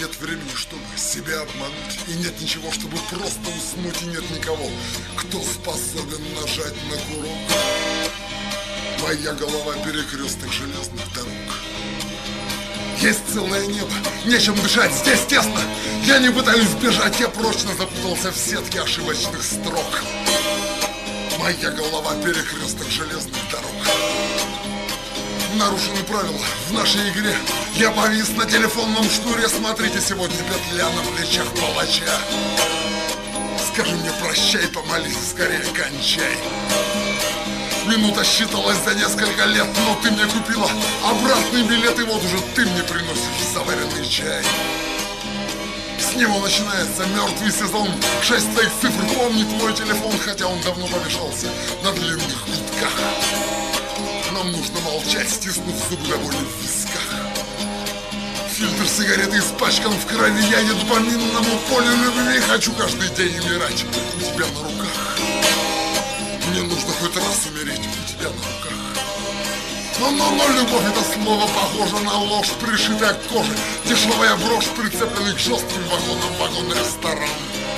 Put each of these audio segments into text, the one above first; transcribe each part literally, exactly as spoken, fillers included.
нет времени, чтобы себя обмануть. И нет ничего, чтобы просто уснуть. И нет никого, кто способен нажать на курок. Моя голова перекресток железных дорог. Есть целое небо, нечем дышать, здесь тесно. Я не пытаюсь бежать, я прочно запутался в сетке ошибочных строк. Моя голова перекресток железных дорог. Нарушены правила в нашей игре. Я повис на телефонном шнуре. Смотрите, сегодня петля на плечах палача. Скажи мне прощай, помолись, скорее кончай. Минута считалась за несколько лет, но ты мне купила обратный билет, и вот уже ты мне приносишь заваренный чай. С него начинается мертвый сезон. Шесть твоих цифр помнит мой телефон, хотя он давно помешался на длинных гудках. Нам нужно молчать, стиснув зубы до боли в висках. Фильтр сигареты испачкан в крови. Я еду по минному полю любви. Хочу каждый день умирать у тебя на руках. Мне нужно хоть раз умереть у тебя на руках. Но, но, но любовь — это слово похоже на ложь, пришитая к коже. Дешевая брошь, прицепленный к жестким вагонам, вагон-ресторан.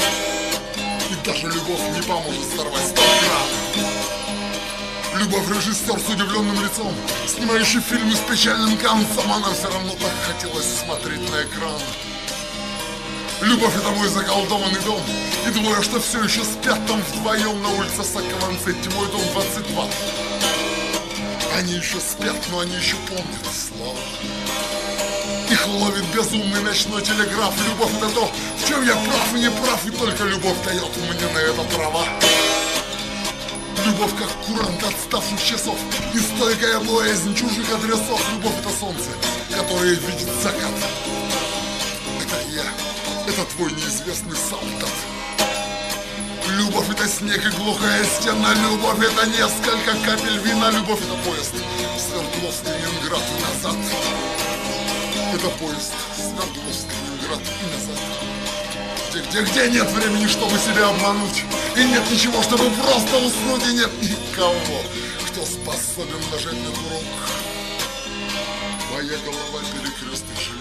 И даже любовь не поможет сорвать сто грамм. Любовь — режиссер с удивленным лицом, снимающий фильмы с печальным концом, а нам все равно так хотелось смотреть на экран. Любовь — это мой заколдованный дом, и двое, что все еще спят там вдвоем на улице Саккованцетти, мой дом двадцать два. Они еще спят, но они еще помнят слова. Их ловит безумный ночной телеграф. Любовь — это то, в чем я прав и не прав, и только любовь дает мне на это права. Любовь как курант отставших часов и стойкая боязнь чужих адресов. Любовь — это солнце, которое видит закат. Это я, это твой неизвестный солдат. Любовь — это снег и глухая стена. Любовь — это несколько капель вина. Любовь — это поезд Свердловск, Ленинград и назад. Это поезд Свердловск, Ленинград и назад. Где, где, где нет времени, чтобы себя обмануть. И нет ничего, чтобы просто уснуть. И нет никого, кто способен нажать на курок. Моя голова перекресток железных